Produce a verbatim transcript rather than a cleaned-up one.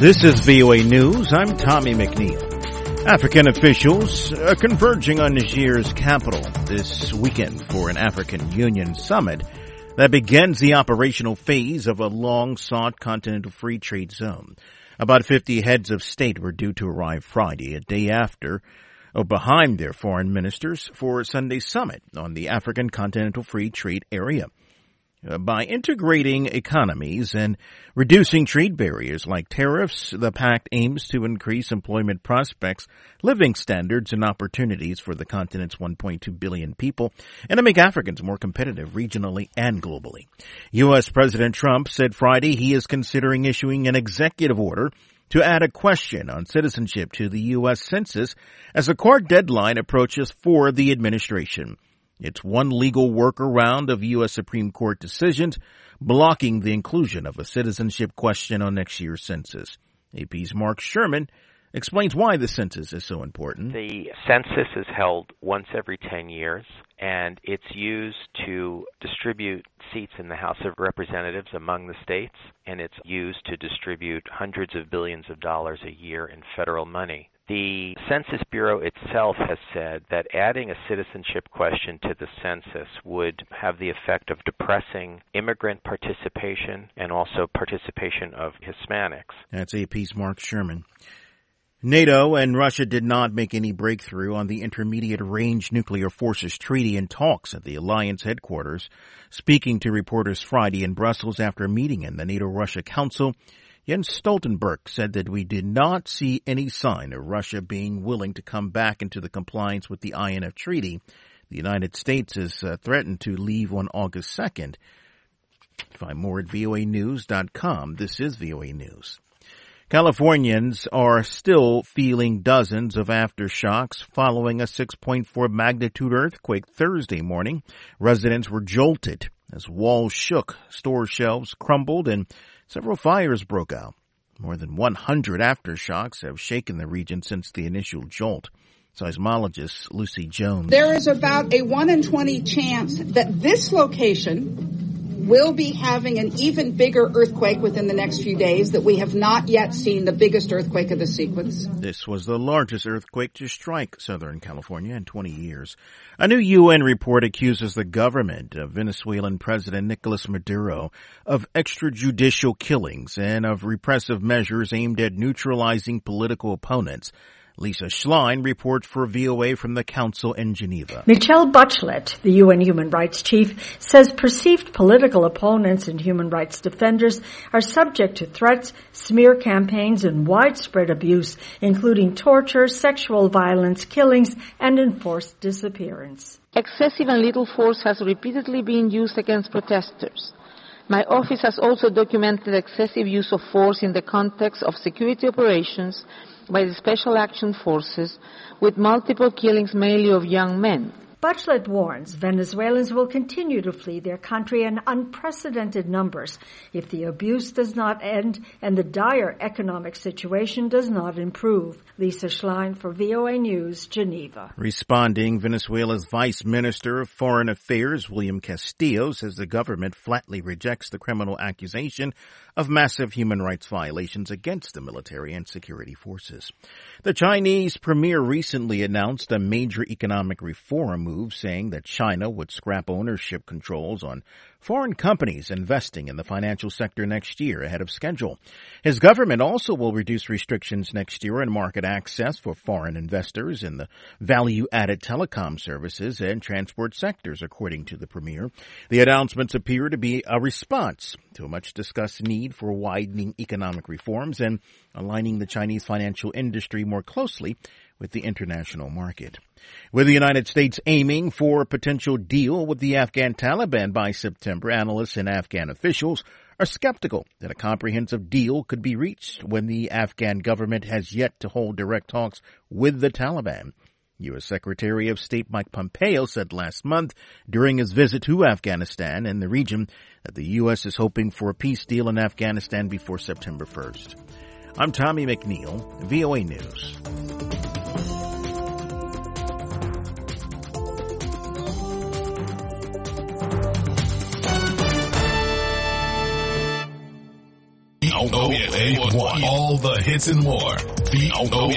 This is V O A News. I'm Tommy McNeil. African officials are converging on Niger's capital this weekend for an African Union summit that begins the operational phase of a long-sought continental free trade zone. About fifty heads of state were due to arrive Friday, a day after or behind their foreign ministers for Sunday's summit on the African Continental Free Trade Area. By integrating economies and reducing trade barriers like tariffs, the pact aims to increase employment prospects, living standards, and opportunities for the continent's one point two billion people, and to make Africans more competitive regionally and globally. U S. President Trump said Friday he is considering issuing an executive order to add a question on citizenship to the U S. Census as a court deadline approaches for the administration. It's one legal workaround of U S. Supreme Court decisions blocking the inclusion of a citizenship question on next year's census. A P's Mark Sherman explains why the census is so important. The census is held once every ten years, and it's used to distribute seats in the House of Representatives among the states, and it's used to distribute hundreds of billions of dollars a year in federal money. The Census Bureau itself has said that adding a citizenship question to the census would have the effect of depressing immigrant participation and also participation of Hispanics. That's A P's Mark Sherman. NATO and Russia did not make any breakthrough on the Intermediate-Range Nuclear Forces Treaty in talks at the alliance headquarters. Speaking to reporters Friday in Brussels after a meeting in the NATO-Russia Council, Jens Stoltenberg said that we did not see any sign of Russia being willing to come back into the compliance with the I N F treaty. The United States has uh, threatened to leave on August second. Find more at V O A news dot com. This is V O A News. Californians are still feeling dozens of aftershocks following a six point four magnitude earthquake Thursday morning. Residents were jolted as walls shook, store shelves crumbled, and several fires broke out. More than one hundred aftershocks have shaken the region since the initial jolt. Seismologist Lucy Jones. There is about a one in twenty chance that this location will be having an even bigger earthquake within the next few days, that we have not yet seen the biggest earthquake of the sequence. This was the largest earthquake to strike Southern California in twenty years. A new U N report accuses the government of Venezuelan President Nicolas Maduro of extrajudicial killings and of repressive measures aimed at neutralizing political opponents. Lisa Schlein reports for V O A from the Council in Geneva. Michelle Bachelet, the U N Human Rights Chief, says perceived political opponents and human rights defenders are subject to threats, smear campaigns, and widespread abuse, including torture, sexual violence, killings, and enforced disappearance. Excessive and little force has repeatedly been used against protesters. My office has also documented excessive use of force in the context of security operations by the Special Action Forces, with multiple killings mainly of young men. Bachelet warns Venezuelans will continue to flee their country in unprecedented numbers if the abuse does not end and the dire economic situation does not improve. Lisa Schlein for V O A News, Geneva. Responding, Venezuela's Vice Minister of Foreign Affairs, William Castillo, says the government flatly rejects the criminal accusation of massive human rights violations against the military and security forces. The Chinese premier recently announced a major economic reform move, saying that China would scrap ownership controls on foreign companies investing in the financial sector next year ahead of schedule. His government also will reduce restrictions next year on market access for foreign investors in the value-added telecom services and transport sectors, according to the premier. The announcements appear to be a response to a much-discussed need for widening economic reforms and aligning the Chinese financial industry more closely with the international market. With the United States aiming for a potential deal with the Afghan Taliban by September, analysts and Afghan officials are skeptical that a comprehensive deal could be reached when the Afghan government has yet to hold direct talks with the Taliban. U S. Secretary of State Mike Pompeo said last month during his visit to Afghanistan and the region that the U S is hoping for a peace deal in Afghanistan before September first. I'm Tommy McNeil, V O A News. B O A one. All the hits and more. B O